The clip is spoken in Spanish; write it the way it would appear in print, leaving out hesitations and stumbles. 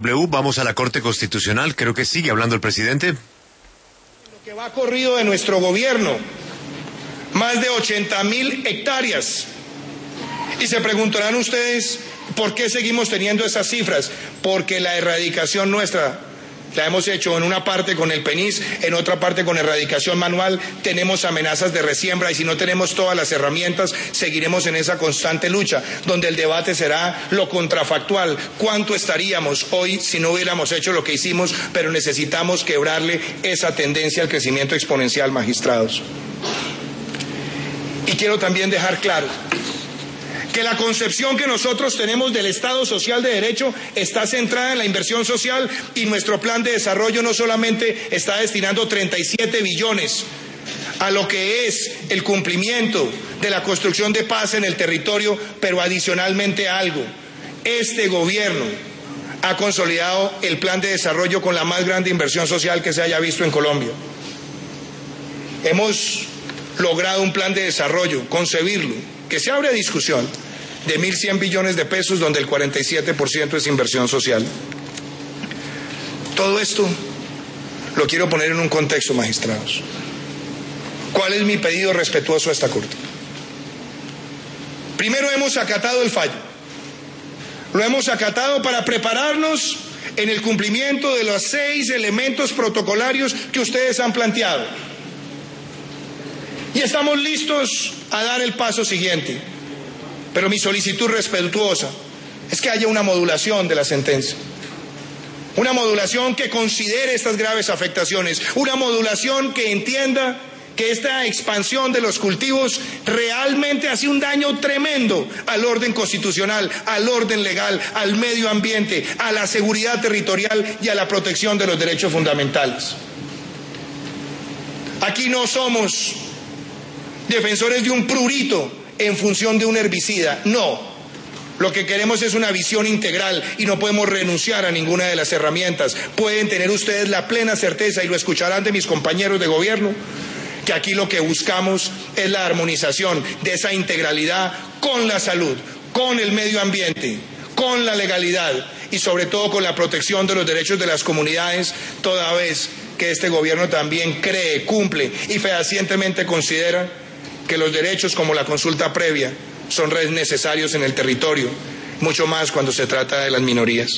Vamos a la Corte Constitucional, creo que sigue hablando el presidente. Lo que va corrido de nuestro gobierno, más de 80.000 hectáreas. Y se preguntarán ustedes, ¿por qué seguimos teniendo esas cifras? Porque la erradicación nuestra la hemos hecho en una parte con el PENIS, en otra parte con erradicación manual, tenemos amenazas de resiembra y si no tenemos todas las herramientas, seguiremos en esa constante lucha, donde el debate será lo contrafactual. ¿Cuánto estaríamos hoy si no hubiéramos hecho lo que hicimos, pero necesitamos quebrarle esa tendencia al crecimiento exponencial, magistrados? Y quiero también dejar claro que la concepción que nosotros tenemos del Estado Social de Derecho está centrada en la inversión social y nuestro plan de desarrollo no solamente está destinando 37 billones a lo que es el cumplimiento de la construcción de paz en el territorio, pero adicionalmente algo. Este gobierno ha consolidado el plan de desarrollo con la más grande inversión social que se haya visto en Colombia. Hemos logrado un plan de desarrollo, concebirlo, que se abre a discusión, de 1.100 billones de pesos, donde el 47% es inversión social. Todo esto lo quiero poner en un contexto, magistrados. ¿Cuál es mi pedido respetuoso a esta Corte? Primero, hemos acatado el fallo. Lo hemos acatado para prepararnos en el cumplimiento de los 6 elementos protocolarios que ustedes han planteado. Y estamos listos a dar el paso siguiente. Pero mi solicitud respetuosa es que haya una modulación de la sentencia. Una modulación que considere estas graves afectaciones. Una modulación que entienda que esta expansión de los cultivos realmente hace un daño tremendo al orden constitucional, al orden legal, al medio ambiente, a la seguridad territorial y a la protección de los derechos fundamentales. Aquí no somos defensores de un prurito en función de un herbicida, no. Lo que queremos es una visión integral y no podemos renunciar a ninguna de las herramientas. Pueden tener ustedes la plena certeza, y lo escucharán de mis compañeros de gobierno, que aquí lo que buscamos es la armonización de esa integralidad con la salud, con el medio ambiente, con la legalidad y sobre todo con la protección de los derechos de las comunidades, toda vez que este gobierno también cree, cumple y fehacientemente considera que los derechos como la consulta previa son necesarios en el territorio, mucho más cuando se trata de las minorías.